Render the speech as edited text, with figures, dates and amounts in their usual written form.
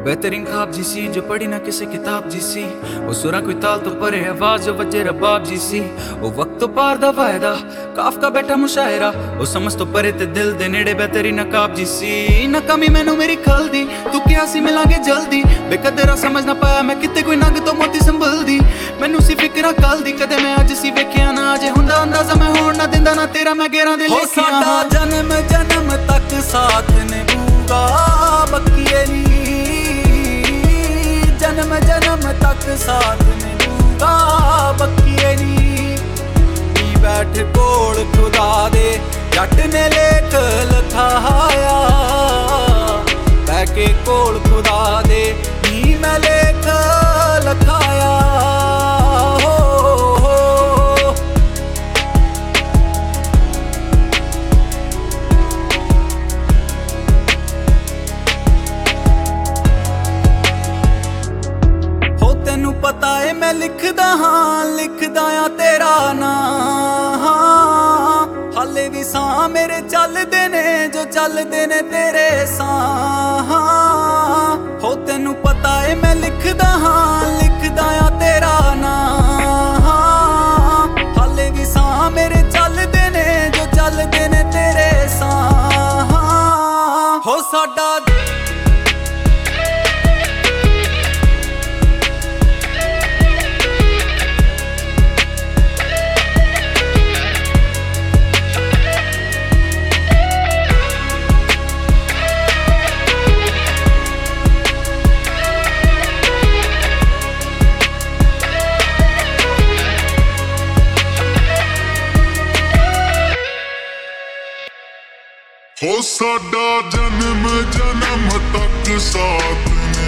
बेहतरीन ख्वाब जी सी जो पढ़ी ना किसी किताब जी सी। वो सुरा कोई ताल तो परे आवाज जो बजे रबाब जी सी। वो वक्त तो पार दा वायदा काफ का बैठा मुशायरा। वो समझ तो परे ते दिल दे नेड़े बेहतरीन नकाब जी सी। ना कमी मैनू मेरी खल दी तू क्या सी मिलांगे जल्दी। बेकदरा समझ ना पाया मैं किते कोई नग तो मोती संभल दी। मैनू सी फिक्रा कल दी कदे मैं अज सी वेखिया ना। अजे हुंदा अंदाजा मैं होण ना दिंदा ना तेरा मैं गेरां दे लेखिया। साडा जन्म जन्म तक साथ निभूगा बकिए नी। जन्म जन्म तक साथ निभूगा बकिए नी। बैठ कोल खुदा दे जट ने लेख लिखाया। बैके कोल खुदा दे नी मैं लेख लिखाया। तेनू पता है मैं लिखदा हाँ लिखदा आ तेरा नाम। हाले भी सां मेरे चलदे ने जो चलदे ने तेरे सां। हो तेनू पता है मैं लिखदा हाँ लिखदा आ तेरा नाम। हाले भी सां मेरे चलदे ने जो चलदे ने तेरे सां। हो साडा हो साडा जन्म जन्म तक साथ